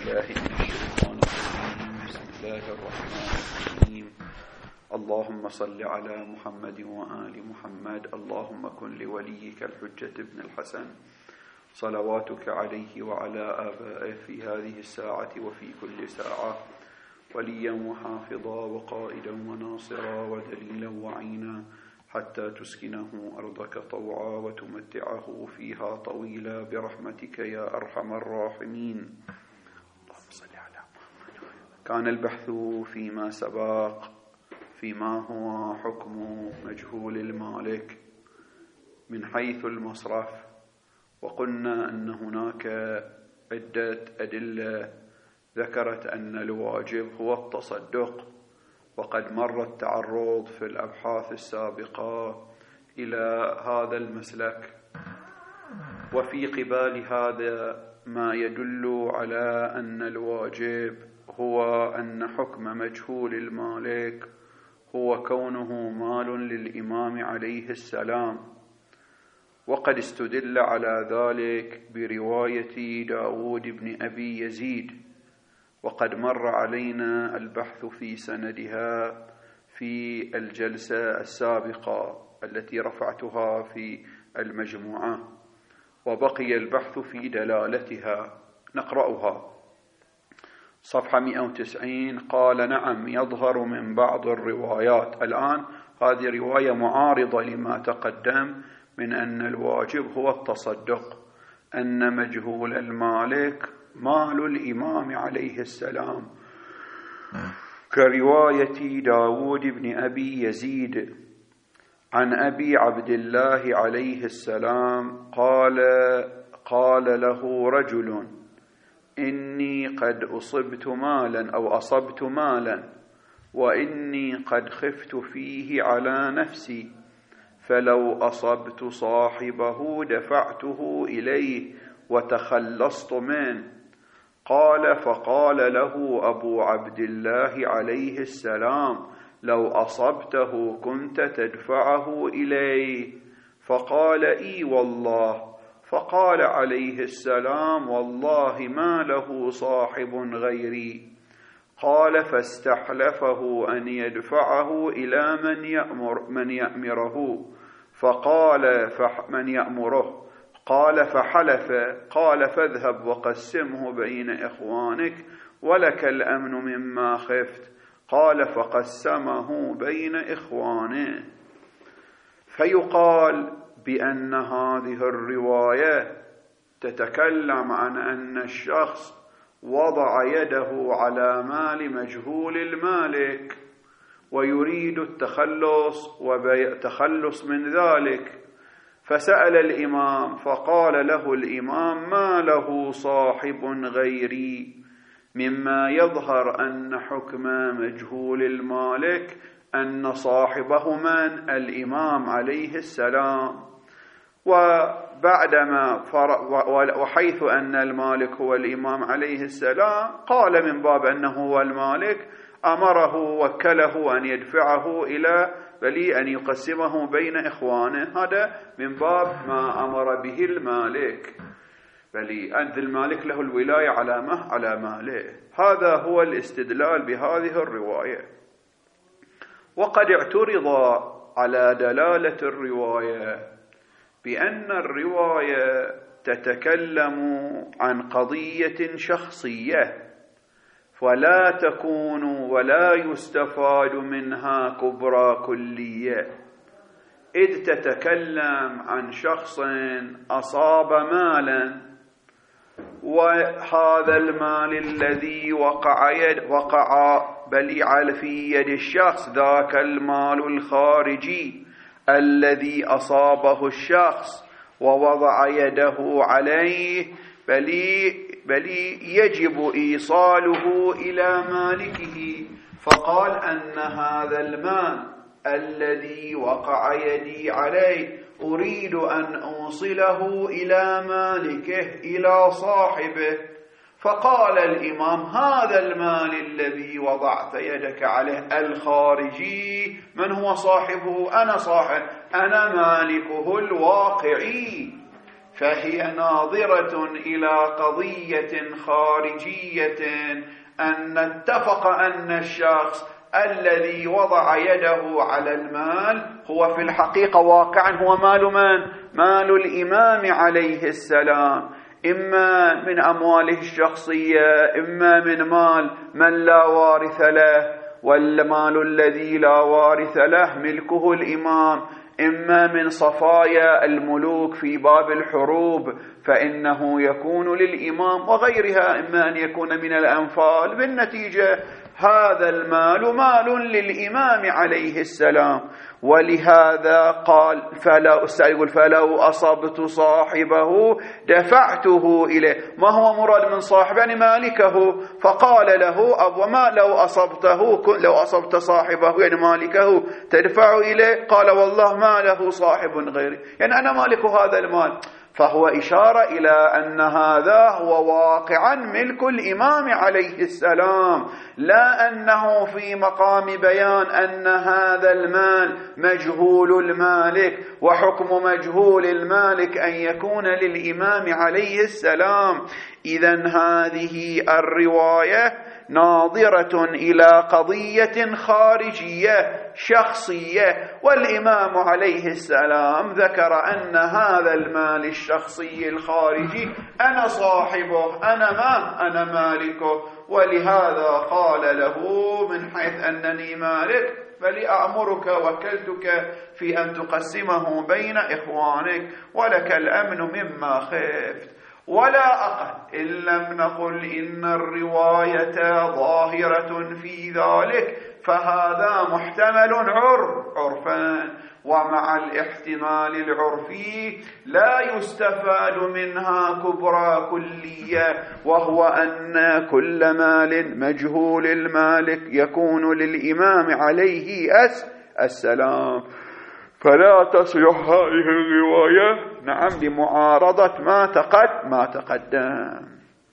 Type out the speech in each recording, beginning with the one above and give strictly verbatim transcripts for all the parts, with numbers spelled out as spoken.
بالله من الشيطان الرجيم. بسم الله الرحمن الرحيم. اللهم صل على محمد وآل محمد. اللهم كن لوليك الحجة ابن الحسن صلواتك عليه وعلى آبائه في هذه الساعة وفي كل ساعة وليا وحافظا وقائدا وناصرا ودليلا وعينا حتى تسكنه أرضك طوعا وتمتعه فيها طويلا برحمتك يا أرحم الراحمين. اللهم صل على محمد. كان البحث فيما سبق فيما هو حكم مجهول المالك من حيث المصرف، وقلنا أن هناك عدة أدلة ذكرت أن الواجب هو التصدق، وقد مر التعرض في الأبحاث السابقة إلى هذا المسلك. وفي قبال هذا ما يدل على أن الواجب هو أن حكم مجهول المالك هو كونه مال للإمام عليه السلام، وقد استدل على ذلك برواية داود بن أبي يزيد، وقد مر علينا البحث في سندها في الجلسة السابقة التي رفعتها في المجموعة، وبقي البحث في دلالتها. نقرأها. صفحة مئة وتسعين. قال: نعم، يظهر من بعض الروايات. الآن هذه رواية معارضة لما تقدم من أن الواجب هو التصدق، أن مجهول المالك مال الإمام عليه السلام، كرواية داود بن أبي يزيد عن أبي عبد الله عليه السلام قال: قال له رجل: إني قد أصبت مالا أو أصبت مالا وإني قد خفت فيه على نفسي، فلو أصبت صاحبه دفعته إليه وتخلصت منه. قال: فقال له أبو عبد الله عليه السلام: لو أصبته كنت تدفعه إليه؟ فقال: إي والله. فقال عليه السلام: والله ما له صاحب غيري. قال: فاستحلفه أن يدفعه إلى من يأمر من يأمره. فقال: من يأمره؟ قال: فحلف. قال: فاذهب وقسمه بين إخوانك ولك الأمن مما خفت. قال: فقسمه بين إخوانه. فيقال بأن هذه الرواية تتكلم عن أن الشخص وضع يده على مال مجهول المالك ويريد التخلص وتخلص من ذلك، فسأل الإمام فقال له الإمام: ما له صاحب غيري، مما يظهر أن حكم مجهول المالك أن صاحبه من؟ الإمام عليه السلام. وبعدما وحيث أن المالك هو الإمام عليه السلام، قال من باب أنه هو المالك أمره وكله أن يدفعه إلى بلي أن يقسمه بين إخوانه. هذا من باب ما أمر به المالك، بلي أن المالك له الولاية على ما على ماله. هذا هو الاستدلال بهذه الرواية. وقد اعترض على دلالة الرواية بأن الرواية تتكلم عن قضية شخصية، ولا تكون ولا يستفاد منها كبرى كلية، إذ تتكلم عن شخص أصاب مالا، وهذا المال الذي وقع يد وقع بل في يد الشخص ذاك المال الخارجي الذي أصابه الشخص ووضع يده عليه، بل بل يجب إيصاله إلى مالكه. فقال أن هذا المال الذي وقع يدي عليه أريد أن أوصله إلى مالكه إلى صاحبه. فقال الإمام: هذا المال الذي وضعت يدك عليه الخارجي من هو صاحبه؟ أنا صاحب، أنا مالكه الواقعي. فهي ناظرة إلى قضية خارجية أن اتفق أن الشخص الذي وضع يده على المال هو في الحقيقة واقعا هو مال من؟ مال الإمام عليه السلام، إما من أمواله الشخصية، إما من مال من لا وارث له، والمال الذي لا وارث له ملكه الإمام، إما من صفايا الملوك في باب الحروب فإنه يكون للإمام، وغيرها إما أن يكون من الأنفال. بالنتيجة هذا المال مال للإمام عليه السلام. ولهذا قال فلو, فلو أصبت صاحبه دفعته إليه. ما هو مراد من صاحب؟ يعني مالكه. فقال له أبو ما لو أصبته لو أصبت صاحبه يعني مالكه تدفع إليه؟ قال والله ما له صاحب غيري، يعني أنا مالك هذا المال. فهو إشارة إلى أن هذا هو واقعا ملك الإمام عليه السلام، لا أنه في مقام بيان أن هذا المال مجهول المالك، وحكم مجهول المالك أن يكون للإمام عليه السلام. إذن هذه الرواية ناظرة إلى قضية خارجية شخصية، والإمام عليه السلام ذكر أن هذا المال الشخصي الخارجي أنا صاحبه، أنا ما أنا مالكه. ولهذا قال له من حيث أنني مالك فلأأمرك وكلتك في أن تقسمه بين إخوانك ولك الأمن مما خفت. ولا أقل إن لم نقل إن الرواية ظاهرة في ذلك فهذا محتمل عرف عرفا، ومع الاحتمال العرفي لا يستفاد منها كبرى كلية، وهو أن كل مال مجهول المالك يكون للإمام عليه السلام. فلا تصلح هذه الرواية نعم لمعارضة ما تقد ما تقدم.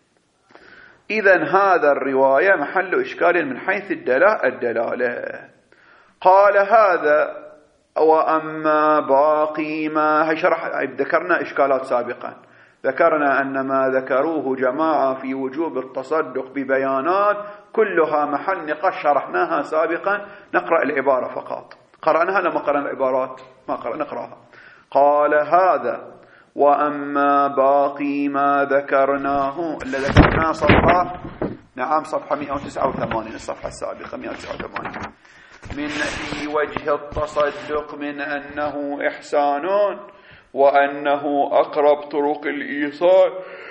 إذن هذا الرواية محل إشكال من حيث الدلالة. قال هذا وأما باقي ما شرح. ذكرنا إشكالات سابقا، ذكرنا أن ما ذكروه جماعة في وجوب التصدق ببيانات كلها محل نقاش شرحناها سابقا. نقرأ العبارة فقط. قرأناها لما قرأنا العبارات ما قرأ نقرأها. قال هذا وأما باقي ما ذكرناه اللي ذكرناه صفحة نعم صفحة مئة وتسعة وثمانين الصفحة السابقة مئة وتسعة وثمانين من في وجه التصدق من أنه إحسان وأنه أقرب طرق الإيصال،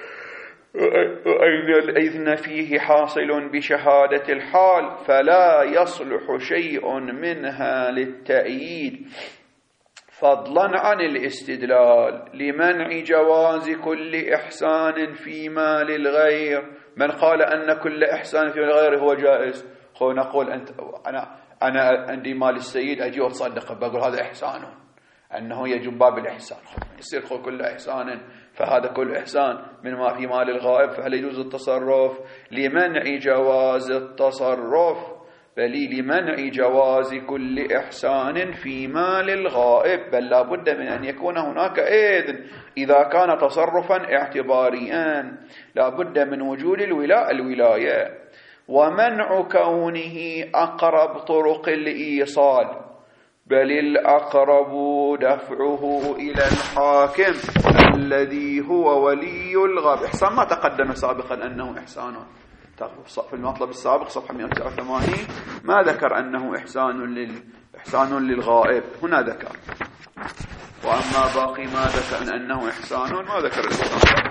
أين الإذن فيه حاصل بشهادة الحال فلا يصلح شيء منها للتأييد، فضلا عن الاستدلال لمنع جواز كل إحسان في مال الغير. من قال أن كل إحسان في الغير هو جائز؟ خو نقول أنت أنا أنا عندي مال السيد أجي وأتصدق بقول هذا إحسان، أنه يجب باب الإحسان، يصير خو كل إحسان فهذا كل إحسان من ما في مال الغائب فهل يجوز التصرف؟ لمنع جواز التصرف بل لمنع جواز كل إحسان في مال الغائب، بل لا بد من أن يكون هناك إذن إذا كان تصرفا اعتباريا لا بد من وجود الولاء الولاية. ومنع كونه أقرب طرق الإيصال بل الأقرب دفعه إلى الحاكم الذي هو ولي الغائب. إحسان ما تقدم سابقا أنه إحسان في المطلب السابق صفحة مئة وتسعة وثمانين ما ذكر أنه إحسان لل إحسان للغائب، هنا ذكر. وأما باقي ما ذكر من أنه إحسان ما ذكر الإحسان،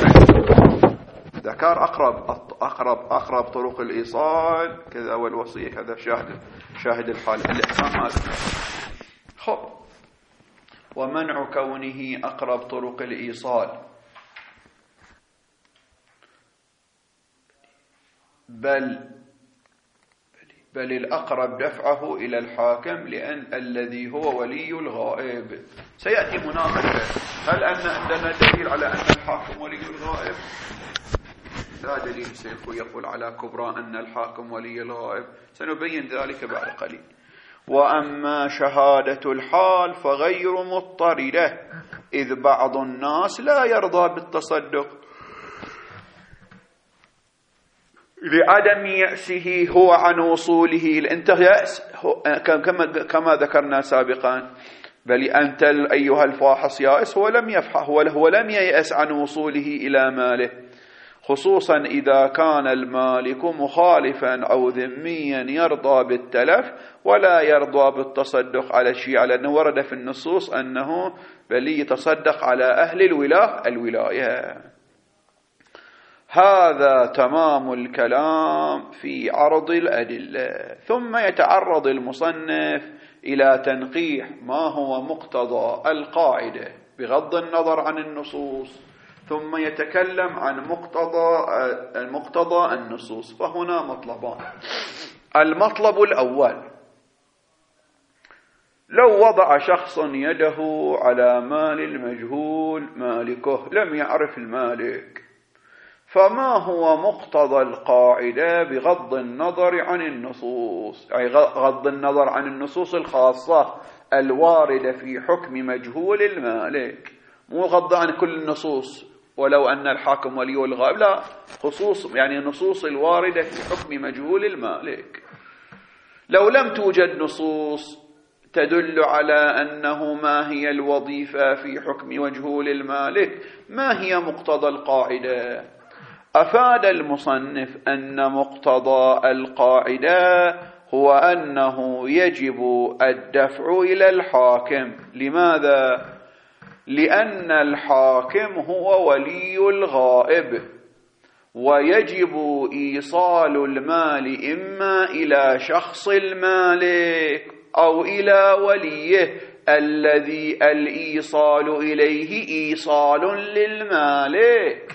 ذكر أقرب أقرب أقرب طرق الإيصال كذا والوصية كذا شاهد شاهد الحال الإحسان ما ذكر. خب ومنع كونه أقرب طرق الإيصال بل بل الأقرب دفعه إلى الحاكم لأن الذي هو ولي الغائب. سيأتي مناقشة هل أن عندنا دليل على أن الحاكم ولي الغائب؟ لا دليل سيف يقول على كبرى أن الحاكم ولي الغائب، سنبين ذلك بعد قليل. وأما شهادة الحال فغير مضطردة، إذ بعض الناس لا يرضى بالتصدق لعدم يأسه هو عن وصوله. أنت يأس كما ذكرنا سابقا، بل أنت أيها الفاحص يائس، هو لم يفحص، هو لم ييأس عن وصوله إلى ماله، خصوصا إذا كان المالك مخالفا أو ذميا يرضى بالتلف ولا يرضى بالتصدق على الشيء، لأنه ورد في النصوص أنه بل يتصدق على أهل الولاء الولاية. هذا تمام الكلام في عرض الأدلة. ثم يتعرض المصنف إلى تنقيح ما هو مقتضى القاعدة بغض النظر عن النصوص، ثم يتكلم عن مقتضى المقتضى النصوص. فهنا مطلبان. المطلب الأول: لو وضع شخص يده على مال المجهول مالكه، لم يعرف المالك، فما هو مقتضى القاعدة بغض النظر عن النصوص، أي غض النظر عن النصوص الخاصة الواردة في حكم مجهول المالك، مو غض عن كل النصوص ولو أن الحاكم ولي الغائب، لا، خصوص يعني النصوص الواردة في حكم مجهول المالك. لو لم توجد نصوص تدل على أنه ما هي الوظيفة في حكم مجهول المالك، ما هي مقتضى القاعدة؟ أفاد المصنف أن مقتضى القاعدة هو أنه يجب الدفع إلى الحاكم. لماذا؟ لأن الحاكم هو ولي الغائب، ويجب إيصال المال إما إلى شخص المالك أو إلى وليه، الذي الإيصال إليه إيصال للمالك.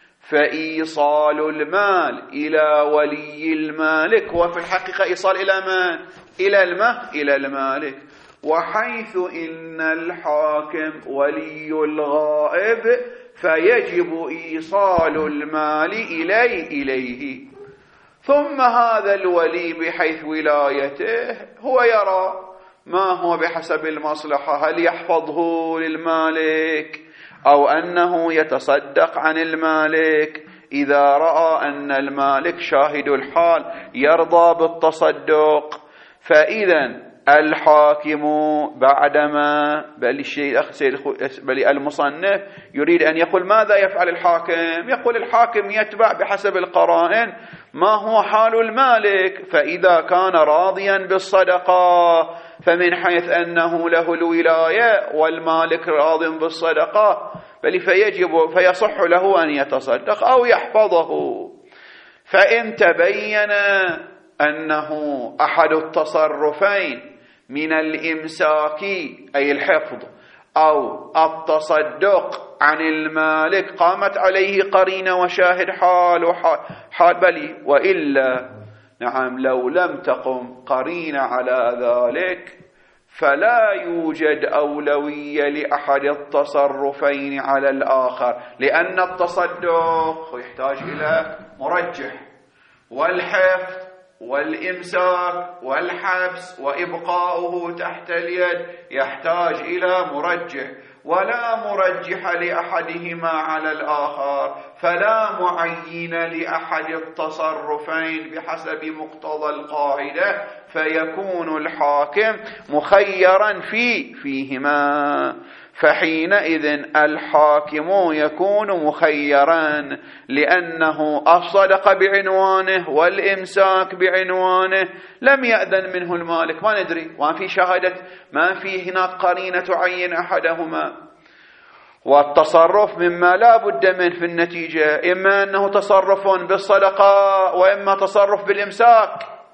فإيصال المال إلى ولي المالك هو في الحقيقة إيصال إلى من؟ إلى المه إلى المالك. وحيث إن الحاكم ولي الغائب فيجب إيصال المال إليه إليه ثم هذا الولي بحيث ولايته هو يرى ما هو بحسب المصلحة، هل يحفظه للمالك أو أنه يتصدق عن المالك. إذا رأى أن المالك شاهد الحال يرضى بالتصدق، فإذا الحاكم بعدما بل الشيء بل المصنف يريد أن يقول ماذا يفعل الحاكم؟ يقول الحاكم يتبع بحسب القرائن ما هو حال المالك، فإذا كان راضيا بالصدقة فمن حيث أنه له الولاية والمالك راض بالصدقة بل فيجب فيصح له أن يتصدق أو يحفظه. فإن تبين أنه أحد التصرفين من الإمساك أي الحفظ أو التصدق عن المالك قامت عليه قرينة وشاهد حال وحال بلي، وإلا نعم لو لم تقم قرينة على ذلك فلا يوجد أولوية لأحد التصرفين على الآخر، لأن التصدق يحتاج إلى مرجح، والحفظ والإمساك والحبس وإبقاؤه تحت اليد يحتاج إلى مرجح، ولا مرجح لأحدهما على الآخر، فلا معين لأحد التصرفين بحسب مقتضى القاعدة، فيكون الحاكم مخيرا في فيهما. فحينئذ الحاكم يكون مخيرا، لأنه الصدقة بعنوانه والإمساك بعنوانه لم يأذن منه المالك، ما ندري، ما في شهادة، ما في هناك قرينة تعين أحدهما. والتصرف مما لا بد منه في النتيجة، إما أنه تصرف بالصدقة وإما تصرف بالإمساك،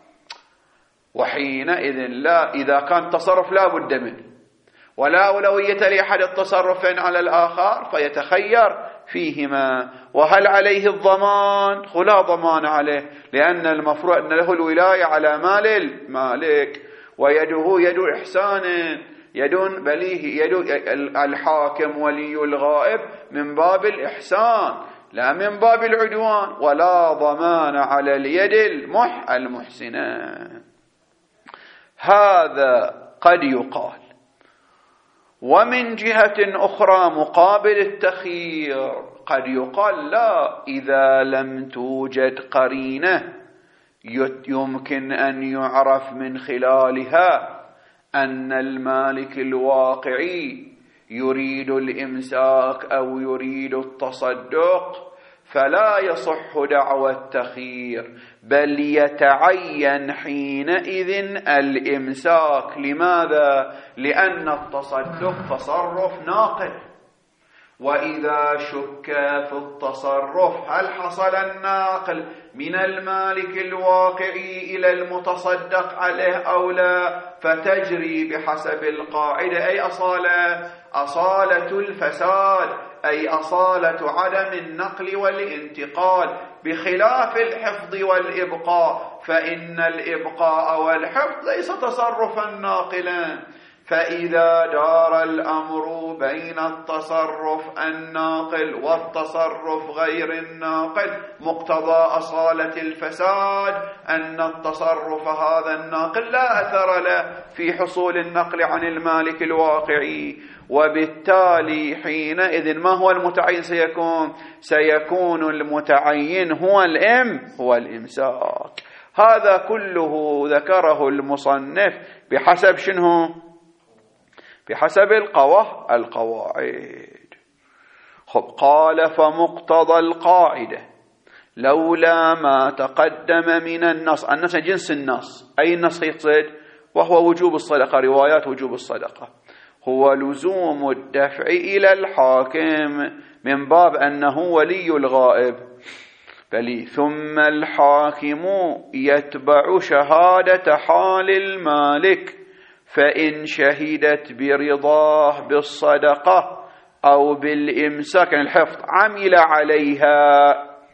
وحينئذ لا، إذا كان تصرف لا بد منه ولا أولوية لأحد التصرفين على الآخر فيتخير فيهما. وهل عليه الضمان؟ لا ضمان عليه، لأن المفروض أن له الولاية على مال المالك، ويده يد إحسان، يد بليه، يد الحاكم ولي الغائب من باب الإحسان لا من باب العدوان، ولا ضمان على اليد المح المحسنة. هذا قد يقال. ومن جهة أخرى مقابل التخيير قد يقال لا، إذا لم توجد قرينة يمكن أن يعرف من خلالها أن المالك الواقعي يريد الإمساك أو يريد التصدق، فلا يصح دعوى التخيير، بل يتعين حينئذ الإمساك. لماذا؟ لأن التصدق تصرف ناقل، وإذا شك في التصرف هل حصل الناقل من المالك الواقعي إلى المتصدق عليه أو لا، فتجري بحسب القاعدة أي أصالة أصالة الفساد، أي أصالة عدم النقل والانتقال، بخلاف الحفظ والإبقاء، فإن الإبقاء والحفظ ليس تصرفا ناقلا. فإذا دار الأمر بين التصرف الناقل والتصرف غير الناقل، مقتضى أصالة الفساد أن التصرف هذا الناقل لا أثر له في حصول النقل عن المالك الواقعي، وبالتالي حينئذ ما هو المتعين؟ سيكون سيكون المتعين هو الإم هو الإمساك. هذا كله ذكره المصنف بحسب شنو؟ بحسب القوة القواعد. خب، قال فمقتضى القاعدة لولا ما تقدم من النص. النص جنس النص، أي النص يقصد؟ وهو وجوب الصدقة، روايات وجوب الصدقة، هو لزوم الدفع إلى الحاكم من باب أنه ولي الغائب، بل ثم الحاكم يتبع شهادة حال المالك، فإن شهدت برضاه بالصدقة أو بالإمساك الحفظ عمل عليها،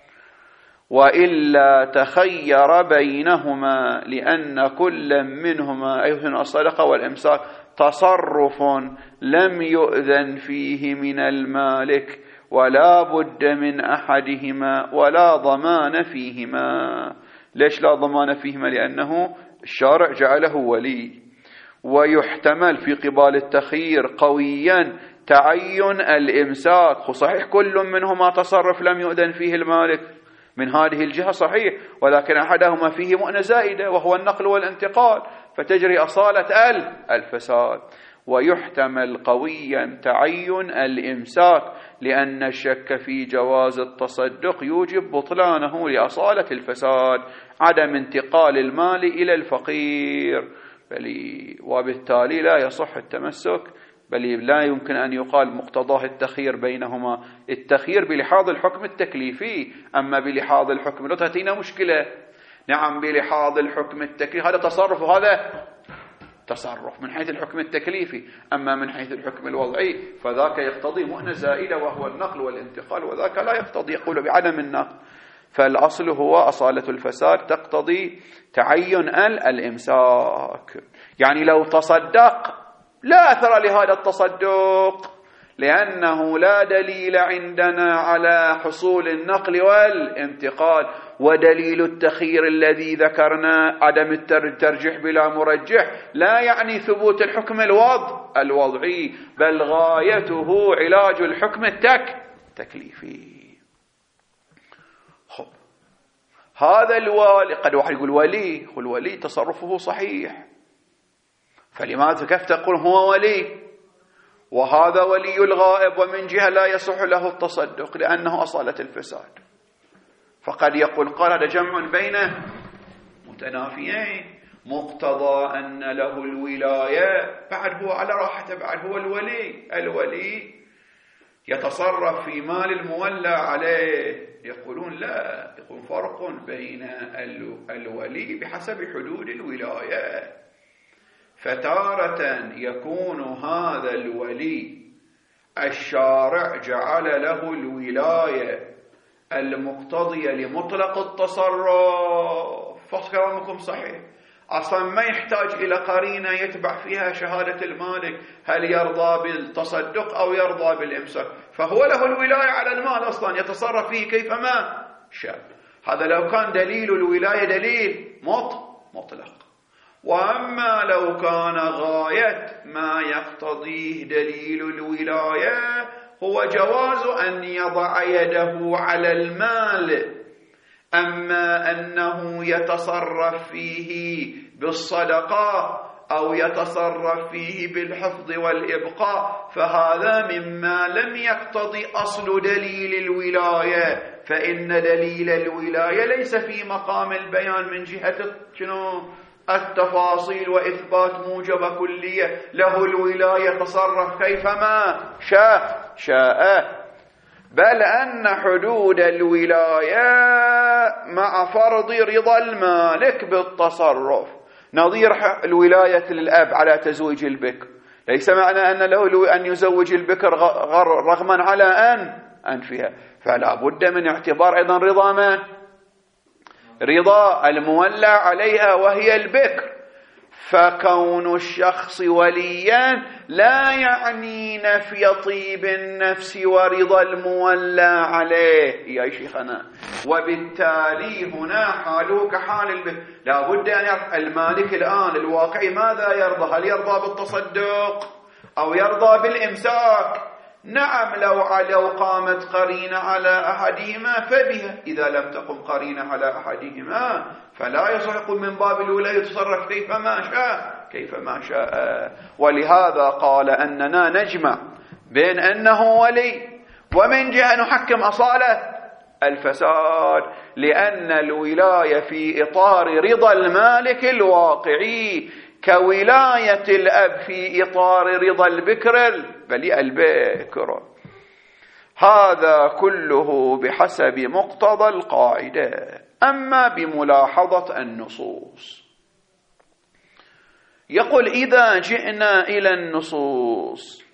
وإلا تخير بينهما، لأن كل منهما أيضا الصدقة والإمساك تصرف لم يؤذن فيه من المالك، ولا بد من أحدهما ولا ضمان فيهما. ليش لا ضمان فيهما؟ لأنه الشارع جعله ولي. ويحتمل في قبال التخيير قويا تعين الإمساك، صحيح كل منهما تصرف لم يؤذن فيه المالك من هذه الجهة صحيح، ولكن أحدهما فيه مؤنة زائدة وهو النقل والانتقال، فتجري أصالة الفساد. ويحتمل قويا تعين الإمساك، لأن الشك في جواز التصدق يوجب بطلانه لأصالة الفساد، عدم انتقال المال إلى الفقير، وبالتالي لا يصح التمسك، بل لا يمكن أن يقال مقتضاه التخيير بينهما. التخيير بلحاظ الحكم التكليفي، أما بلحاظ الحكم لا تأتينا مشكلة. نعم، بلحاظ الحكم التكليفي هذا تصرف وهذا تصرف من حيث الحكم التكليفي، أما من حيث الحكم الوضعي فذاك يقتضي مؤنة زائدة وهو النقل والانتقال، وذاك لا يقتضي، يقول بعدم النقل. فالأصل هو أصالة الفساد تقتضي تعين الإمساك. يعني لو تصدق لا أثر لهذا التصدق، لأنه لا دليل عندنا على حصول النقل والانتقال، ودليل التخيير الذي ذكرنا عدم الترجيح بلا مرجح لا يعني ثبوت الحكم الوضع الوضعي، بل غايته علاج الحكم التكليفي. خب، هذا الوالي، قد واحد يقول ولي، الولي تصرفه صحيح، فلماذا كيف تقول هو ولي وهذا ولي الغائب، ومن جهة لا يصح له التصدق لأنه أصالة الفساد؟ فقد يقول قال هذا جمع بين متنافيين، مقتضى أن له الولاية بعد هو على راحته، بعد هو الولي، الولي يتصرف في مال المولى عليه. يقولون لا، يقول فرق بين الولي بحسب حدود الولاية، فتارة يكون هذا الولي الشارع جعل له الولاية المقتضية لمطلق التصرف، فكلامكم صحيح، أصلا ما يحتاج إلى قرينة يتبع فيها شهادة المالك هل يرضى بالتصدق أو يرضى بالإمساك، فهو له الولاية على المال أصلا، يتصرف فيه كيفما شاء. هذا لو كان دليل الولاية دليل مطلق. وأما لو كان غاية ما يقتضيه دليل الولاية هو جواز أن يضع يده على المال، أما أنه يتصرف فيه بالصدقة أو يتصرف فيه بالحفظ والإبقاء فهذا مما لم يقتضي أصل دليل الولاية، فإن دليل الولاية ليس في مقام البيان من جهة التفاصيل وإثبات موجب كلية، له الولاية تصرف كيفما شاء شاء، بل أن حدود الولاية مع فرض رضا المالك بالتصرف، نظير الولاية للأب على تزويج البكر، ليس معنى أن له أن يزوج البكر رغما على أن أنفها، فلا بد من اعتبار أيضا رضا من؟ رضا المولى عليها وهي البكر. فكون الشخص وليا لا يعني نفي طيب النفس ورضا المولى عليه يا شيخنا، وبالتالي هنا حاله كحال البكر، لا بد أن يرضى المالك الآن الواقعي ماذا يرضى؟ هل يرضى بالتصدق أو يرضى بالإمساك؟ نعم، لو لو قامت قرينة على أحدهما فبها، إذا لم تقم قرينة على أحدهما فلا يصح من باب الولاية يتصرف كيفما شاء كيفما شاء. ولهذا قال أننا نجمع بين أنه ولي ومن جهة نحكم أصالة الفساد، لأن الولاية في إطار رضا المالك الواقعي كولاية الأب في إطار رضا البكر بل البكر. هذا كله بحسب مقتضى القاعدة. أما بملاحظة النصوص، يقول إذا جئنا إلى النصوص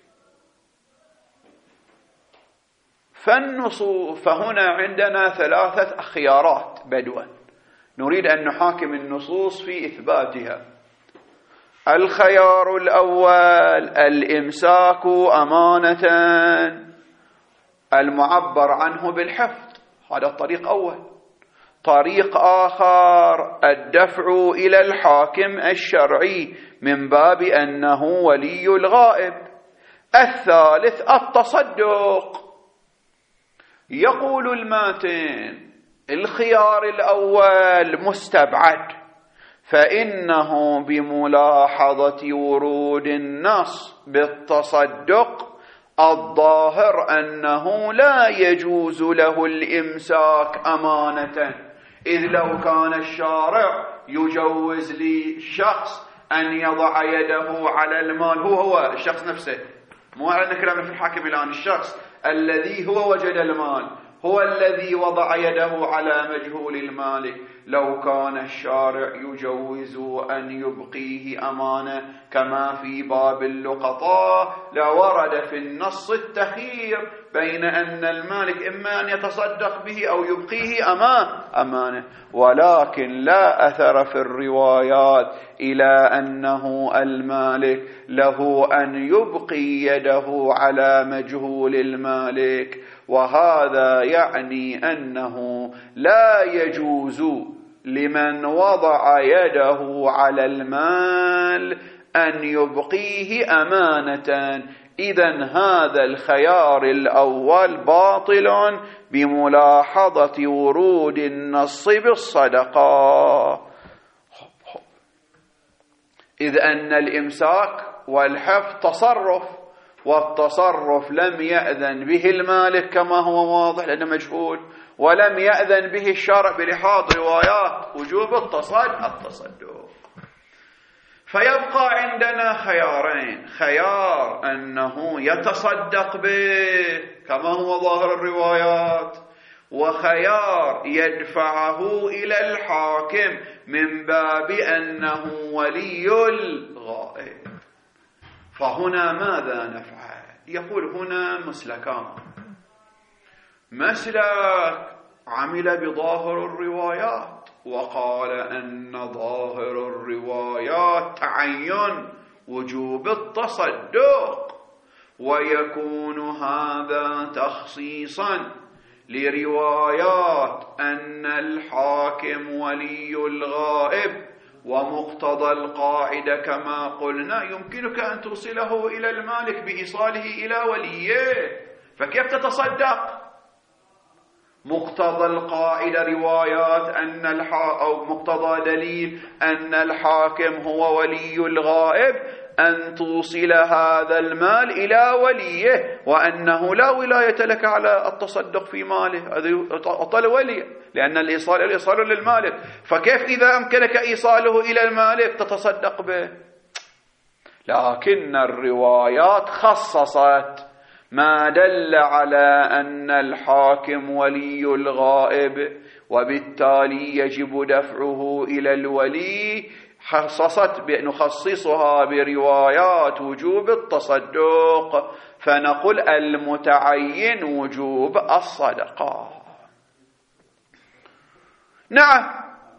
فالنصوص فهنا عندنا ثلاثة خيارات بدوا نريد أن نحاكم النصوص في إثباتها. الخيار الأول الإمساك أمانة المعبر عنه بالحفظ، هذا الطريق أول. طريق آخر الدفع إلى الحاكم الشرعي من باب أنه ولي الغائب. الثالث التصدق. يقول الماتن الخيار الأول مستبعد، فإنه بملاحظة ورود النص بالتصدق الظاهر أنه لا يجوز له الإمساك أمانة، إذ لو كان الشارع يجوز لشخص أن يضع يده على المال، هو هو الشخص نفسه، مو على كلامنا في الحاكم الآن، الشخص الذي هو وجد المال هو الذي وضع يده على مجهول المالك، لو كان الشارع يجوز أن يبقيه أمانة كما في باب اللقطاء لورد في النص التخيير بين أن المالك إما أن يتصدق به أو يبقيه أمانة، ولكن لا أثر في الروايات إلى أنه المالك له أن يبقي يده على مجهول المالك، وهذا يعني أنه لا يجوز لمن وضع يده على المال أن يبقيه أمانة. إذن هذا الخيار الأول باطل بملاحظة ورود النص بالصدقة، إذ أن الإمساك والحفظ تصرف، والتصرف لم يأذن به المالك كما هو واضح لأنه مجهول، ولم يأذن به الشرع بلحاظ روايات وجوب التصدق. فيبقى عندنا خيارين، خيار أنه يتصدق به كما هو ظاهر الروايات، وخيار يدفعه إلى الحاكم من باب أنه ولي الغائب. فهنا ماذا نفعل؟ يقول هنا مسلكان. مسلك عمل بظاهر الروايات وقال أن ظاهر الروايات تعين وجوب التصدق، ويكون هذا تخصيصا لروايات أن الحاكم ولي الغائب ومقتضى القاعدة كما قلنا يمكنك أن توصله إلى المالك بإيصاله إلى وليه، فكيف تتصدق؟ مقتضى القاعدة روايات أن الحا أو مقتضى دليل أن الحاكم هو ولي الغائب أن توصل هذا المال إلى وليه، وأنه لا ولاية لك على التصدق في ماله، هذا أطل ولي، لأن الإيصال الإيصال للمالك، فكيف إذا أمكنك إيصاله إلى المالك تتصدق به؟ لكن الروايات خصصت ما دل على أن الحاكم ولي الغائب وبالتالي يجب دفعه إلى الولي، خصصت نخصصها بروايات وجوب التصدق، فنقول المتعين وجوب الصدقة. نعم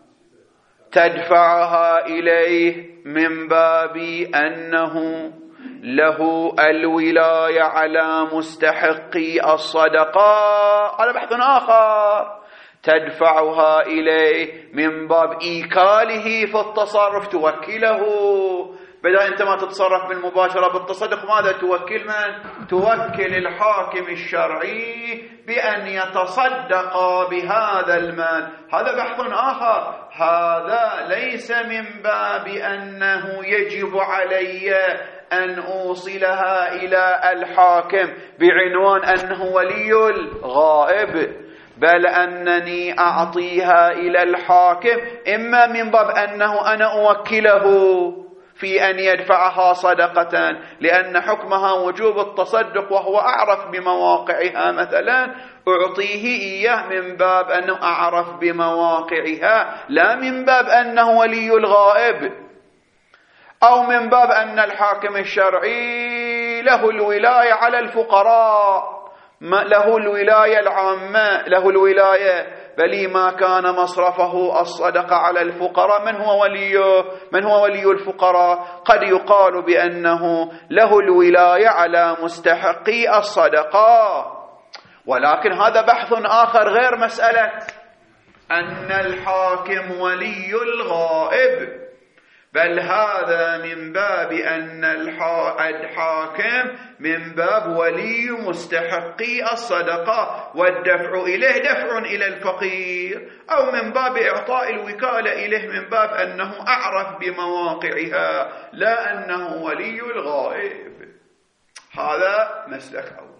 تدفعها إليه من باب أنه له الولاية على مستحقي الصدقة، على بحث آخر. تدفعها إليه من باب إيكاله في التصرف، توكله، بدل أنت ما تتصرف بالمباشرة بالتصدق ماذا توكل من؟ توكل الحاكم الشرعي بأن يتصدق بهذا المال، هذا بحث آخر. هذا ليس من باب أنه يجب علي أن أوصلها إلى الحاكم بعنوان أنه ولي الغائب، بل أنني أعطيها إلى الحاكم إما من باب أنه أنا أوكله في أن يدفعها صدقة لأن حكمها وجوب التصدق وهو أعرف بمواقعها، مثلا أعطيه إياه من باب أنه أعرف بمواقعها، لا من باب أنه ولي الغائب، أو من باب أن الحاكم الشرعي له الولاية على الفقراء، له الولاية العامة، له الولاية، بل ما كان مصرفه الصدقة على الفقراء. من هو وليه؟ من هو ولي الفقراء؟ قد يقال بأنه له الولاية على مستحقي الصدقة، ولكن هذا بحث آخر غير مسألة أن الحاكم ولي الغائب، بل هذا من باب أن الحاكم من باب ولي مستحقي الصدقة، والدفع إليه دفع إلى الفقير، أو من باب إعطاء الوكالة إليه من باب أنه أعرف بمواقعها، لا أنه ولي الغائب. هذا مسلك أول.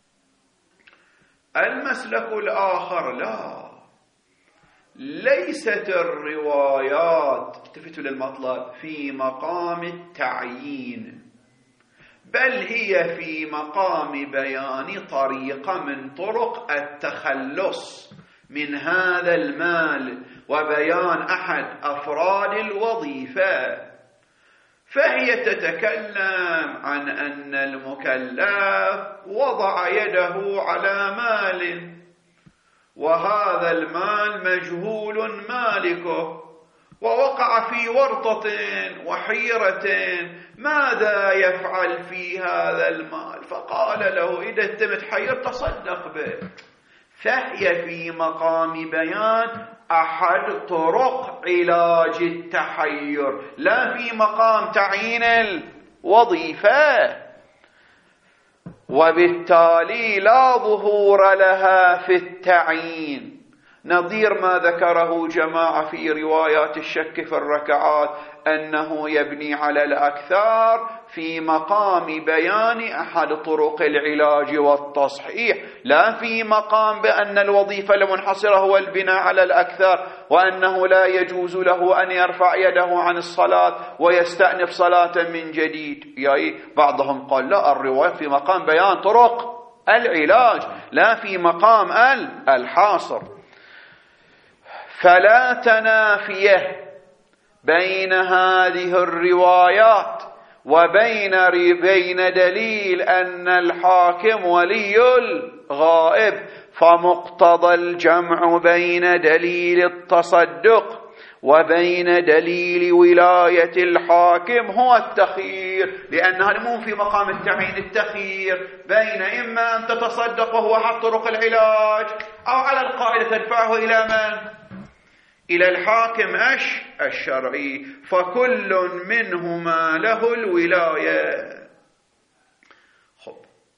المسلك الآخر لا، ليست الروايات، التفتوا للمطلب، في مقام التعيين، بل هي في مقام بيان طريقة من طرق التخلص من هذا المال وبيان أحد أفراد الوظيفة. فهي تتكلم عن أن المكلف وضع يده على مال، وهذا المال مجهول مالكه، ووقع في ورطة وحيرة ماذا يفعل في هذا المال، فقال له إذا أنت متحير تصدق به. فهي في مقام بيان أحد طرق علاج التحير، لا في مقام تعيين الوظيفة، وبالتالي لا ظهور لها في التعيين، نظير ما ذكره جماعة في روايات الشك في الركعات أنه يبني على الأكثار في مقام بيان أحد طرق العلاج والتصحيح، لا في مقام بأن الوظيفة المنحصرة هو البناء على الأكثر، وأنه لا يجوز له أن يرفع يده عن الصلاة ويستأنف صلاة من جديد. يعني بعضهم قال لا، الرواية في مقام بيان طرق العلاج لا في مقام الحاصر. فلا تنافيه بين هذه الروايات وبين بين دليل أن الحاكم ولي الغائب، فمقتضى الجمع بين دليل التصدق وبين دليل ولاية الحاكم هو التخيير، لأن هذا مو في مقام التعيين، التخيير بين إما أن تتصدق وهو أحد طرق العلاج، أو على القاعدة تدفعه إلى من؟ إلى الحاكم أش الشرعي، فكل منهما له الولاية. خب،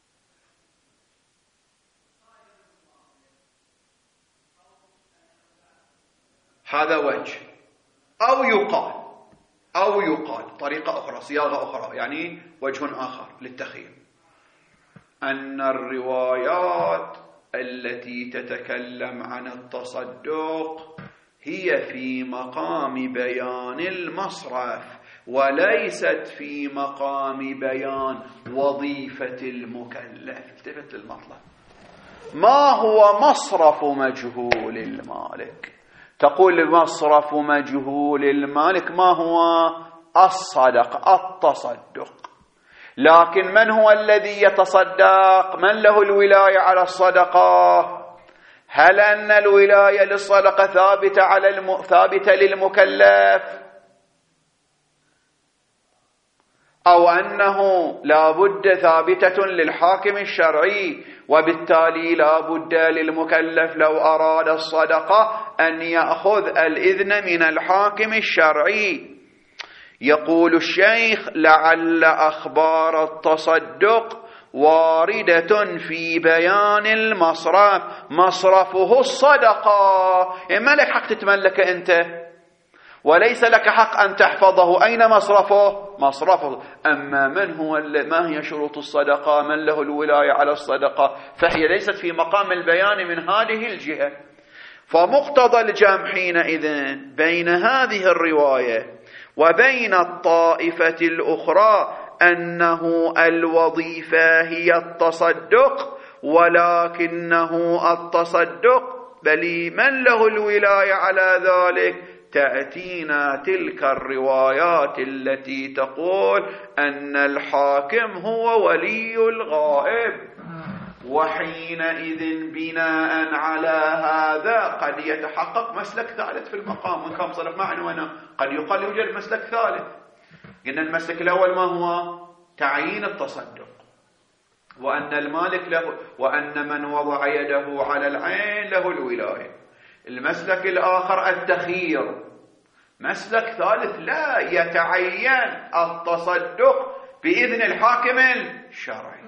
هذا وجه. أو يقال أو يقال طريقة أخرى، صياغة أخرى، يعني وجه آخر للتخيير، أن الروايات التي تتكلم عن التصدق هي في مقام بيان المصرف، وليست في مقام بيان وظيفة المكلف. التفت للمطلب. ما هو مصرف مجهول المالك؟ تقول مصرف مجهول المالك ما هو؟ الصدق، التصدق. لكن من هو الذي يتصدق؟ من له الولاية على الصدقة؟ هل أن الولاية للصدقة ثابتة على الم... ثابتة للمكلف، أو أنه لا بد ثابتة للحاكم الشرعي، وبالتالي لا بد للمكلف لو أراد الصدقة أن يأخذ الإذن من الحاكم الشرعي؟ يقول الشيخ: لعل أخبار التصدق واردة في بيان المصرف، مصرفه الصدقة. ما لك حق تتملك أنت، وليس لك حق أن تحفظه. أين مصرفه؟ مصرفه. أما من هو، ما هي شروط الصدقة، من له الولاية على الصدقة، فهي ليست في مقام البيان من هذه الجهة. فمقتضى الجمع حينئذ بين هذه الرواية وبين الطائفة الأخرى أنه الوظيفة هي التصدق، ولكنه التصدق بل من له الولاية على ذلك. تأتينا تلك الروايات التي تقول أن الحاكم هو ولي الغائب، وحينئذ بناء على هذا قد يتحقق مسلك ثالث في المقام. من كم صرف معنا وانا قد يقال يوجد مسلك ثالث. قلنا المسلك الأول ما هو؟ تعيين التصدق، وأن المالك له، وأن من وضع يده على العين له الولاية. المسلك الآخر التخيير. مسلك ثالث لا يتعين التصدق بإذن الحاكم الشرعي،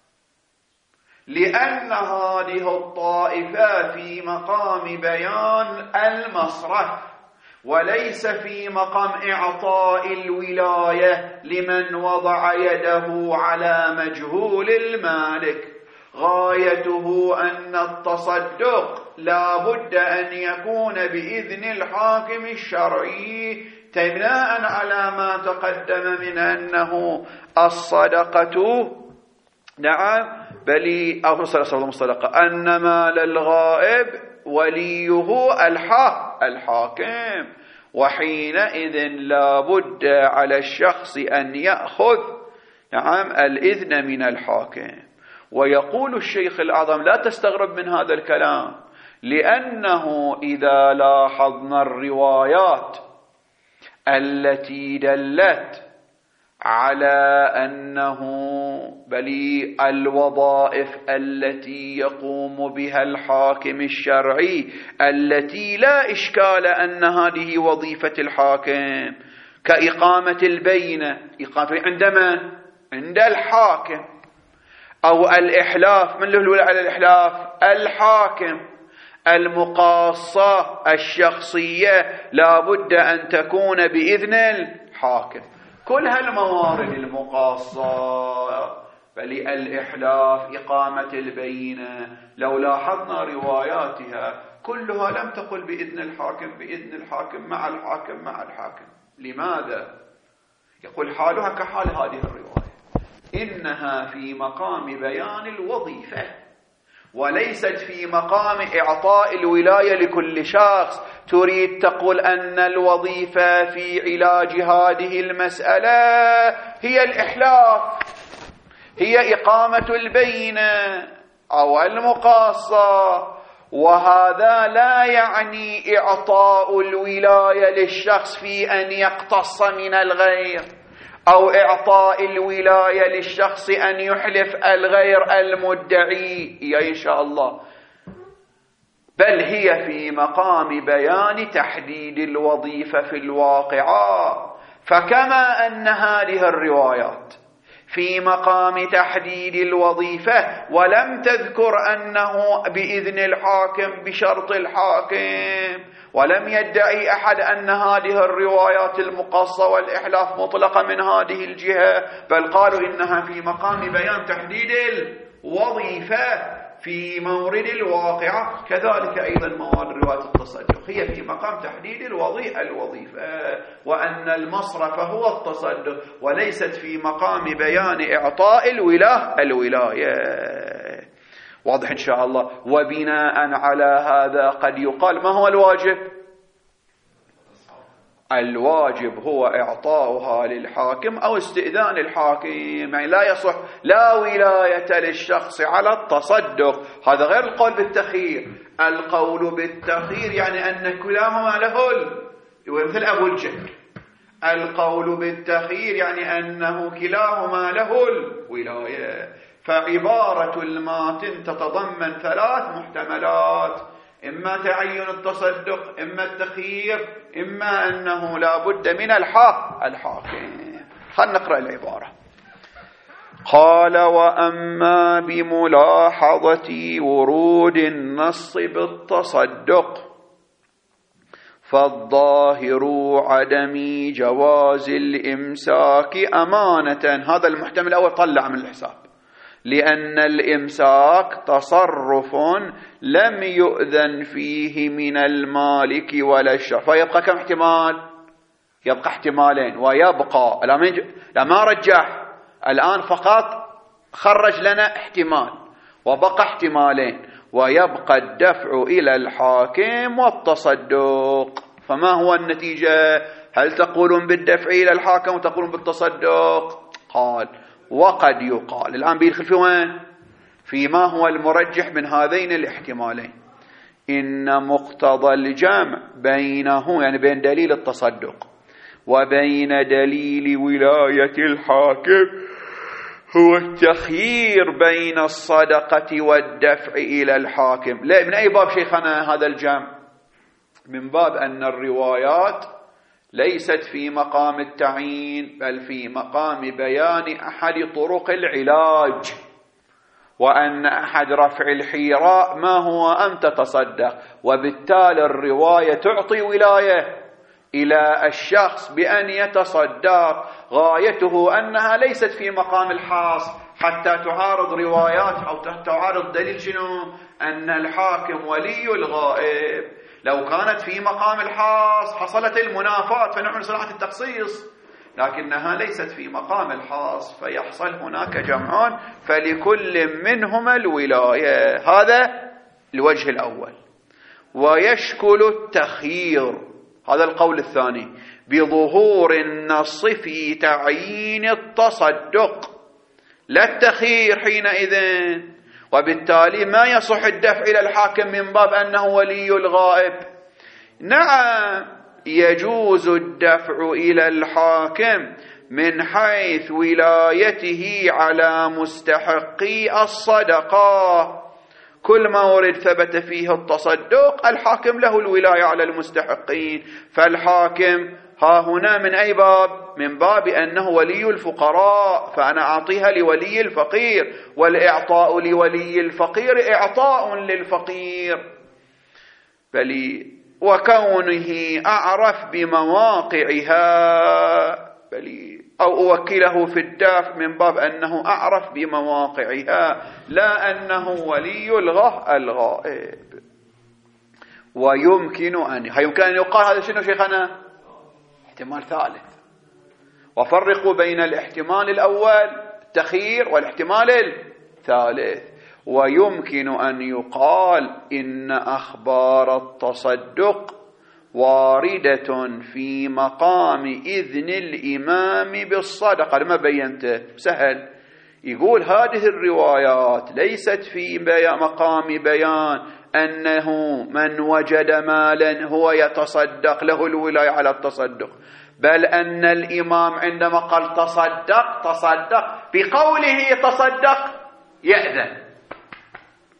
لأن هذه الطائفة في مقام بيان المصرف، وليس في مقام إعطاء الولاية لمن وضع يده على مجهول المالك. غايته أن التصدق لا بد أن يكون بإذن الحاكم الشرعي، بناء على ما تقدم من أنه الصدقة نعم بل أو الصدقة أن مال الغائب وليه الحاكم، وحينئذ لا بد على الشخص أن يأخذ نعم الإذن من الحاكم. ويقول الشيخ الأعظم: لا تستغرب من هذا الكلام، لأنه إذا لاحظنا الروايات التي دلت على أنه بل الوظائف التي يقوم بها الحاكم الشرعي التي لا إشكال أن هذه وظيفة الحاكم، كإقامة البينة، إقامة عندما عند الحاكم، أو الإحلاف، من له الولاية على الإحلاف؟ الحاكم. المقاصة الشخصية لا بد أن تكون بإذن الحاكم. كل هالموارد المقاصة بل الإحلاف، إقامة البينة، لو لاحظنا رواياتها كلها لم تقل بإذن الحاكم، بإذن الحاكم، مع الحاكم، مع الحاكم. لماذا؟ يقول حالها كحال هذه الرواية، إنها في مقام بيان الوظيفة، وليست في مقام إعطاء الولاية لكل شخص. تريد تقول أن الوظيفة في علاج هذه المسألة هي الإحلاف، هي إقامة البينة أو المقاصة، وهذا لا يعني إعطاء الولاية للشخص في أن يقتص من الغير، أو إعطاء الولاية للشخص أن يحلف الغير المدعي. يا إن شاء الله بل هي في مقام بيان تحديد الوظيفة في الواقعة. فكما أن هذه الروايات في مقام تحديد الوظيفة ولم تذكر أنه بإذن الحاكم بشرط الحاكم، ولم يدعي أحد أن هذه الروايات المقصة والإحلاف مطلقة من هذه الجهة، بل قالوا إنها في مقام بيان تحديد الوظيفة في مورد الواقعة. كذلك أيضا موارد رواية التصدق هي في مقام تحديد الوظيفة الوظيفة وأن المصرف هو التصدق، وليست في مقام بيان إعطاء الولاة الولاية. واضح إن شاء الله. وبناء على هذا قد يقال ما هو الواجب؟ الواجب هو إعطاؤها للحاكم أو استئذان الحاكم، يعني لا يصح لا ولاية للشخص على التصدق. هذا غير القول بالتخيير. القول بالتخيير يعني أن كلاهما له مثل أبو الجهل. القول بالتخيير يعني أنه كلاهما له الولاية. فعبارة الماتن تتضمن ثلاث محتملات: إما تعين التصدق، إما التخيير، إما أنه لا بد من الحق الحاكم. خلنا نقرأ العبارة. قال: وأما بملاحظة ورود النص بالتصدق فالظاهر عدم جواز الإمساك أمانة. هذا المحتمل الأول طلع من الحساب، لأن الإمساك تصرف لم يؤذن فيه من المالك ولا الشرع، فيبقى كم احتمال؟ يبقى احتمالين. ويبقى لا ما رجح الآن، فقط خرج لنا احتمال وبقى احتمالين. ويبقى الدفع إلى الحاكم والتصدق. فما هو النتيجة؟ هل تقولون بالدفع إلى الحاكم وتقولون بالتصدق؟ قال: وقد يقال. الآن بيدخل في وين؟ فيما هو المرجح من هذين الاحتمالين. إن مقتضى الجمع بينه، يعني بين دليل التصدق وبين دليل ولاية الحاكم، هو التخيير بين الصدقة والدفع إلى الحاكم. لا، من أي باب شيخنا هذا الجمع؟ من باب أن الروايات ليست في مقام التعيين، بل في مقام بيان أحد طرق العلاج، وأن أحد رفع الحيراء ما هو أن تتصدق، وبالتالي الرواية تعطي ولاية إلى الشخص بأن يتصدق. غايته أنها ليست في مقام الحاص حتى تعارض روايات أو تعارض دليل شنو؟ أن الحاكم ولي الغائب. لو كانت في مقام الحاص حصلت المنافاة فنعمل صلاحة التخصيص، لكنها ليست في مقام الحاص، فيحصل هناك جمعان فلكل منهما الولاية. هذا الوجه الأول. ويشكل التخيير، هذا القول الثاني، بظهور النص في تعيين التصدق، لا التخيير حينئذ، وبالتالي ما يصح الدفع إلى الحاكم من باب أنه ولي الغائب. نعم يجوز الدفع إلى الحاكم من حيث ولايته على مستحقي الصدقة. كل ما ورد ثبت فيه التصدق الحاكم له الولاية على المستحقين. فالحاكم ها هنا من أي باب؟ من باب أنه ولي الفقراء، فأنا أعطيها لولي الفقير، والإعطاء لولي الفقير إعطاء للفقير. بل وكونه أعرف بمواقعها، بل أو أوكله في الدافع من باب أنه أعرف بمواقعها، لا أنه ولي الغه الغائب. ويمكن أن يمكن أن يقال هذا شنو شيخنا؟ احتمال ثالث. وفرقوا بين الاحتمال الأول التخيير والاحتمال الثالث. ويمكن أن يقال إن أخبار التصدق واردة في مقام إذن الإمام بالصدقة. لما بينته سهل، يقول هذه الروايات ليست في مقام بيان أنه من وجد مالا هو يتصدق له الولاية على التصدق، بل أن الإمام عندما قال تصدق تصدق بقوله تصدق يأذن.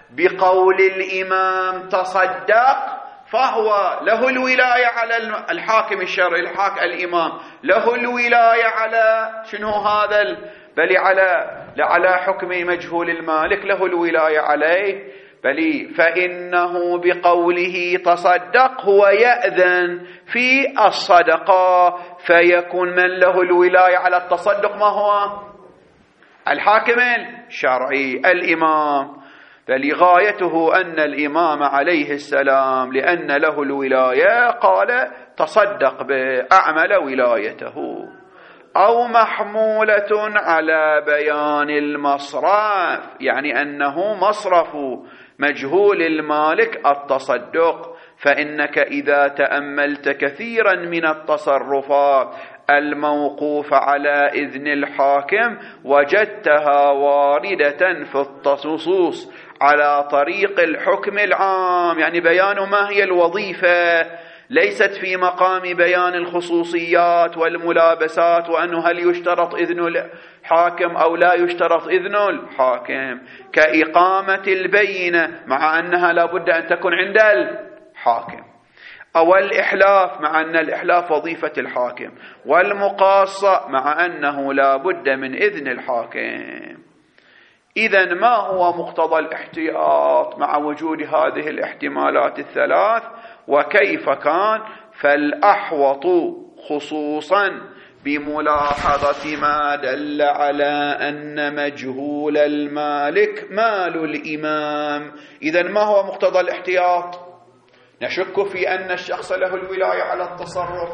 بقول الإمام تصدق فهو له الولاية على الحاكم الشرعي، الحاكم الإمام له الولاية على شنو هذا بل على على حكم مجهول المالك له الولاية عليه، بل فإنه بقوله تصدق هو يأذن في الصدقة، فيكون من له الولاية على التصدق ما هو؟ الحاكم الشرعي الإمام. فلغايته أن الإمام عليه السلام لأن له الولاية قال تصدق بأعمل ولايته. أو محمولة على بيان المصرف، يعني أنه مصرف مجهول المالك التصدق، فإنك إذا تأملت كثيرا من التصرفات الموقوف على إذن الحاكم وجدتها واردة في التصوص على طريق الحكم العام، يعني بيان ما هي الوظيفة، ليست في مقام بيان الخصوصيات والملابسات وأنه هل يشترط إذن الحاكم أو لا يشترط إذن الحاكم، كإقامة البينة مع أنها لا بد أن تكون عند الحاكم، أو الإحلاف مع أن الإحلاف وظيفة الحاكم، والمقاصة مع أنه لا بد من إذن الحاكم. إذن ما هو مقتضى الاحتياط مع وجود هذه الاحتمالات الثلاث وكيف كان؟ فالأحوط خصوصا بملاحظة ما دل على أن مجهول المالك مال الإمام. إذن ما هو مقتضى الاحتياط؟ نشك في أن الشخص له الولاية على التصرف،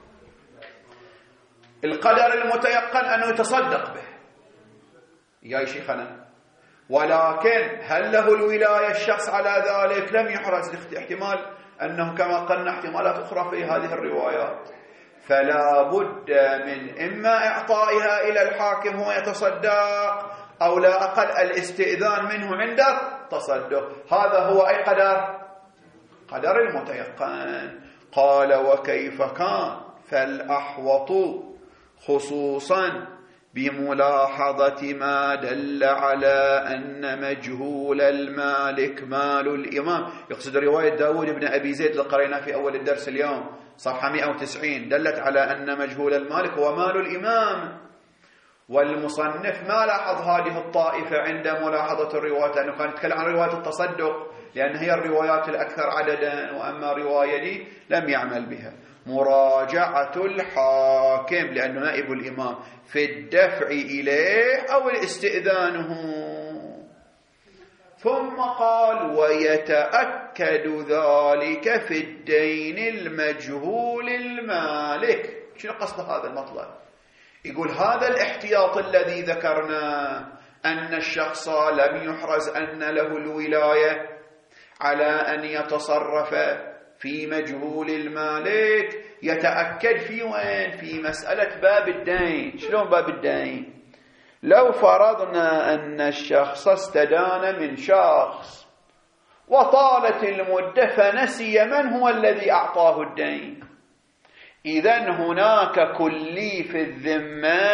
القدر المتيقن أنه يتصدق به يا شيخنا، ولكن هل له الولاية الشخص على ذلك؟ لم يحرز احتمال أنه كما قلنا احتمالات أخرى في هذه الروايات، فلا بد من إما إعطائها إلى الحاكم هو يتصدق أو لا أقل الاستئذان منه عند التصدق. هذا هو أي قدر؟ قدر المتيقن. قال وكيف كان؟ فالأحوط خصوصا بملاحظة ما دل على أن مجهول المالك مال الإمام. يقصد رواية داود بن أبي زيد اللي قرينا في أول الدرس اليوم صفحة مئة وتسعين، دلت على أن مجهول المالك هو مال الإمام. والمصنف ما لاحظ هذه الطائفة عند ملاحظة الروايات، لأنه كان يتكلم عن رواية التصدق لأن هي الروايات الأكثر عددا، وأما رواية دي لم يعمل بها. مراجعة الحاكم لأنه نائب الإمام في الدفع إليه أو الاستئذانه. ثم قال ويتأكد ذلك في الدين المجهول المالك. شنو قصد هذا المطلب؟ يقول هذا الاحتياط الذي ذكرنا أن الشخص لم يحرز أن له الولاية على أن يتصرف في مجهول المالك، يتأكد في وين؟ في مسألة باب الدين. شلون باب الدين؟ لو فرضنا أن الشخص استدان من شخص وطالت المدة فنسي من هو الذي أعطاه الدين، إذن هناك كلي في الذمة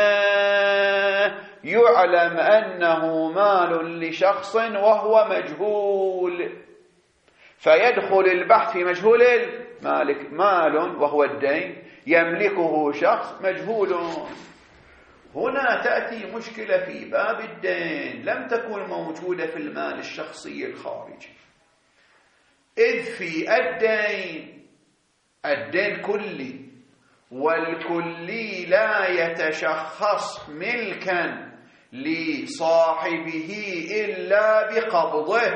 يعلم أنه مال لشخص وهو مجهول، فيدخل البحث في مجهول المالك. مال وهو الدين يملكه شخص مجهول. هنا تأتي مشكلة في باب الدين لم تكن موجودة في المال الشخصي الخارجي، إذ في الدين الدين كلي، والكلي لا يتشخص ملكا لصاحبه إلا بقبضه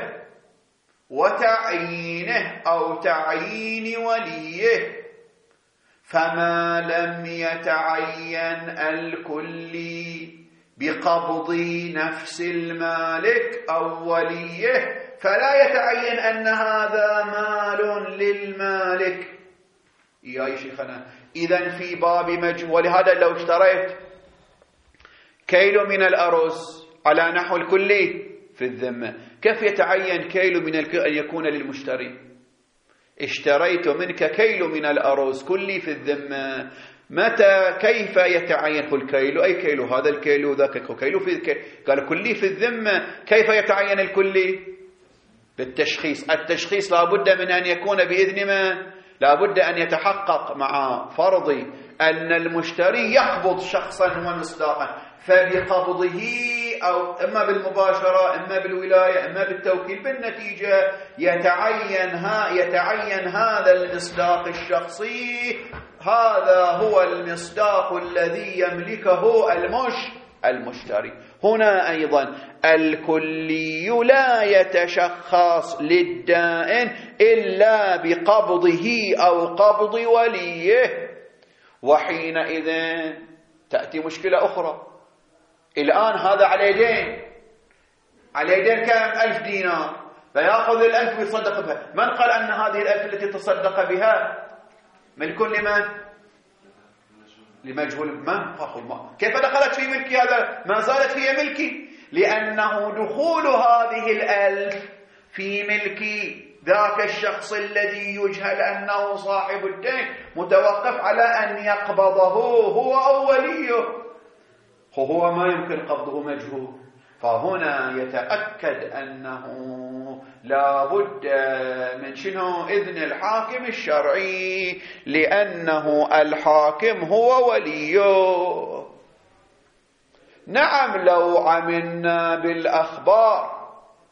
وتعيينه أو تعيين وليه، فما لم يتعين الكلي بقبض نفس المالك أو وليه فلا يتعين أن هذا مال للمالك. يا شيخنا إذن في باب مجهول. ولهذا لو اشتريت كيلو من الأرز على نحو الكلي في الذمة، كيف يتعين كيلو من الك... أن يكون للمشتري؟ اشتريت منك كيلو من الأرز كلي في الذمة، متى كيف يتعين كل كيلو؟ أي كيلو؟ هذا الكيلو ذاك كيلو في الكيلو. قال كلي في الذمة، كيف يتعين الكلي؟ للتشخيص. التشخيص لا بد من أن يكون بإذن من؟ لا بد أن يتحقق مع فرض أن المشتري يقبض شخصا ومصداقا، فبقبضه أو إما بالمباشرة إما بالولاية إما بالتوكيل، بالنتيجة يتعين, ها يتعين هذا المصداق الشخصي، هذا هو المصداق الذي يملكه المش المشتري. هنا أيضا الكلي لا يتشخص للدائن إلا بقبضه أو قبض وليه، وحينئذ تأتي مشكلة أخرى. الآن هذا عليه دين، عليه دين كم؟ ألف دينار، فيأخذ الألف ويصدق بها. من قال أن هذه الألف التي تصدق بها ملك لمن؟ لمجهول. من فاخذ ما كيف دخلت في ملكي؟ هذا ما زالت هي ملكي، لأنه دخول هذه الألف في ملك ذاك الشخص الذي يجهل أنه صاحب الدين متوقف على أن يقبضه هو أو وليه، هو ما يمكن قبضه مجهول. فهنا يتأكد أنه لا بد من شنو؟ إذن الحاكم الشرعي، لأنه الحاكم هو وليه. نعم لو عملنا بالأخبار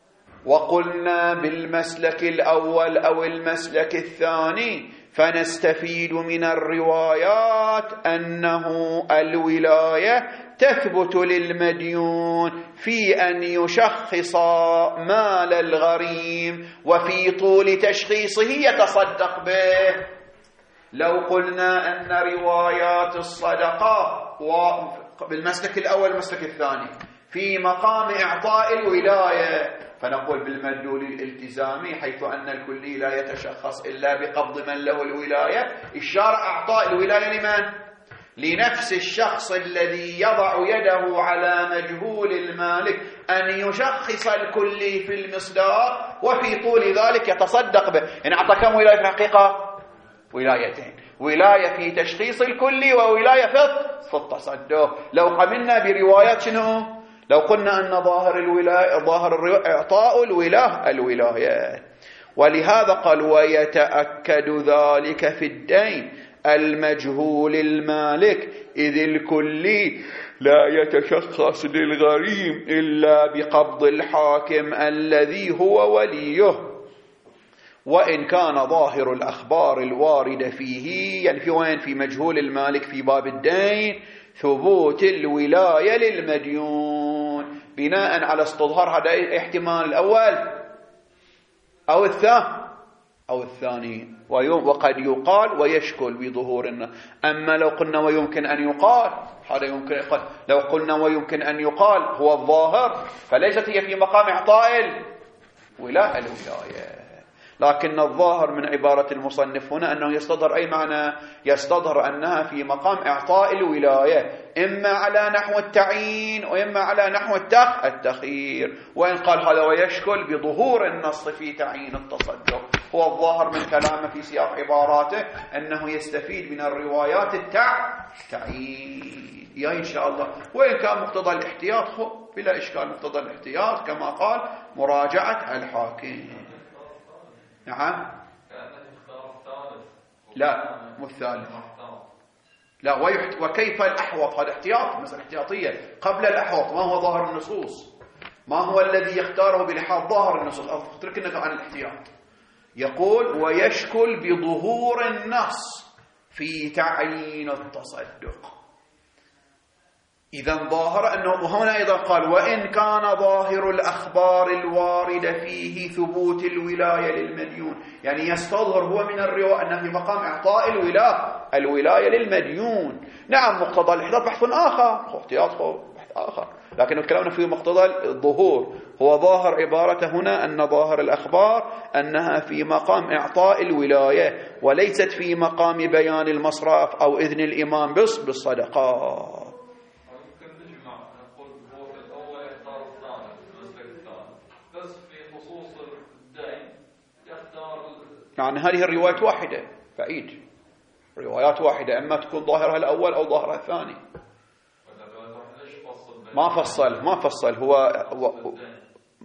وقلنا بالمسلك الأول أو المسلك الثاني، فنستفيد من الروايات أنه الولاية تثبت للمديون في أن يشخص مال الغريم وفي طول تشخيصه يتصدق به. لو قلنا أن روايات الصدقة بالمسلك الأول والمسلك الثاني في مقام إعطاء الولاية، فنقول بالمدلول الالتزامي حيث أن الكلي لا يتشخص إلا بقبض من له الولاية، الشارع أعطاء الولاية لمن؟ لنفس الشخص الذي يضع يده على مجهول المالك أن يشخص الكلي في المصداق وفي طول ذلك يتصدق به. يعني أعطى كم ولاية في الحقيقة؟ ولايتين، ولاية في تشخيص الكلي وولاية في التصدق. لو قمنا بروايات شنو؟ لو قلنا أن ظاهر الولاية ظاهر إعطاء الولاية الولايات. ولهذا قال ويتأكد ذلك في الدين المجهول المالك، إذ الكلي لا يتشخص للغريم إلا بقبض الحاكم الذي هو وليه، وإن كان ظاهر الأخبار الواردة فيه، يعني في وين؟ في مجهول المالك في باب الدين، ثبوت الولاية للمديون بناء على استظهار هذا الاحتمال الأول أو الثاني أو الثاني وقد يقال ويشكل بظهور النص. أما لو قلنا ويمكن أن يقال، هذا يمكن يقال. لو قلنا ويمكن أن يقال هو الظاهر، فليست هي في مقام إعطاء الولاية الولاية، لكن الظاهر من عبارة المصنف هنا أنه يستظهر أي معنى؟ يستظهر أنها في مقام إعطاء الولاية، إما على نحو التعيين وإما على نحو التخ التخيير. وإن قال هذا ويشكل بظهور النص في تعيين التصدق، هو الظاهر من كلامه في سياق عباراته أنه يستفيد من الروايات التعيين يا إن شاء الله. وإن كان مقتضى الاحتياط هو بلا إشكال، مقتضى الاحتياط كما قال مراجعة الحاكم. نعم لا مو الثالث، لا ويحت... وكيف الأحوط؟ هذا احتياط، مسألة احتياطية قبل الأحوط. ما هو ظاهر النصوص؟ ما هو الذي يختاره بلحاظ ظاهر النصوص؟ اتركنا عن الاحتياط. يقول ويشكل بظهور النص في تعيين التصدق. إذا ظاهر أنه، وهنا أيضا قال وإن كان ظاهر الأخبار الواردة فيه ثبوت الولاية للمديون، يعني يستظهر هو من الرواية أنه في مقام إعطاء الولاية الولاية للمديون. نعم مقتضى الاحتياط بحث آخر، احتياط بحث آخر، لكن الكلام في مقتضى الظهور. هو ظاهر عبارته هنا أن ظاهر الأخبار أنها في مقام إعطاء الولاية وليست في مقام بيان المصرف أو إذن الإمام بس بالصدقات. يعني هذه الروايات واحدة فعيد، روايات واحدة، أما تكون ظاهرها الأول أو ظاهرها الثاني. ما فصل ما فصل هو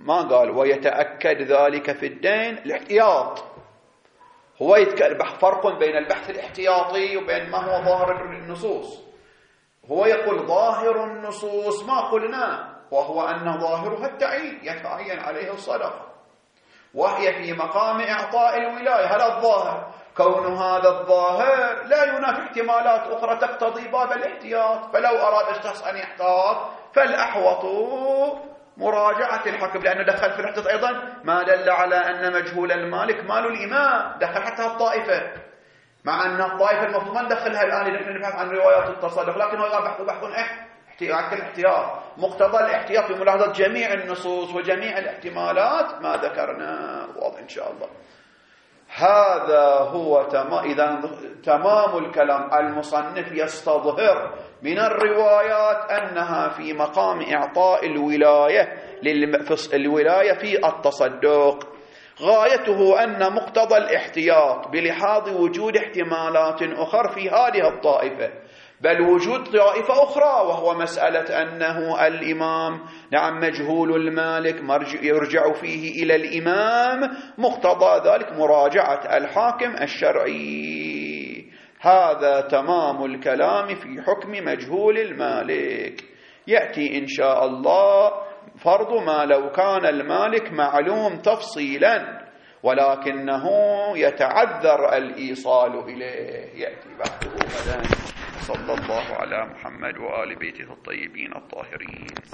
ما قال ويتأكد ذلك في الدين الاحتياط. هو يتكلم فرق بين البحث الاحتياطي وبين ما هو ظاهر النصوص. هو يقول ظاهر النصوص ما قلنا، وهو أن ظاهرها التعيين، يتعين عليه الصدقة، وهي في مقام إعطاء الولاية. هذا الظاهر، كون هذا الظاهر لا ينافي احتمالات أخرى تقتضي باب الاحتياط. فلو أراد الشخص أن يحتاط فالأحوط مراجعة الحكم، لأنه دخل في الاحتياط أيضا ما دل على أن مجهول المالك مال الإمام، دخل حتى الطائفة، مع أن الطائفة المفروض ما ندخلها الآن، نحن نبحث عن روايات التصدق، لكن هو بحث بحث احتياط. الاحتياط مقتضى الاحتياط بملاحظة جميع النصوص وجميع الاحتمالات ما ذكرنا، واضح إن شاء الله. هذا هو تمام. إذا تمام الكلام، المصنف يستظهر من الروايات أنها في مقام إعطاء الولاية الولاية في التصدق. غايته أن مقتضى الاحتياط بلحاظ وجود احتمالات أخرى في هذه الطائفة، بل وجود طائفة أخرى، وهو مسألة أنه الإمام نعم مجهول المالك يرجع فيه إلى الإمام، مقتضى ذلك مراجعة الحاكم الشرعي. هذا تمام الكلام في حكم مجهول المالك. يأتي إن شاء الله فرض ما لو كان المالك معلوم تفصيلا ولكنه يتعذر الإيصال إليه، يأتي بعده غدا. صلى الله على محمد وآل بيته الطيبين الطاهرين.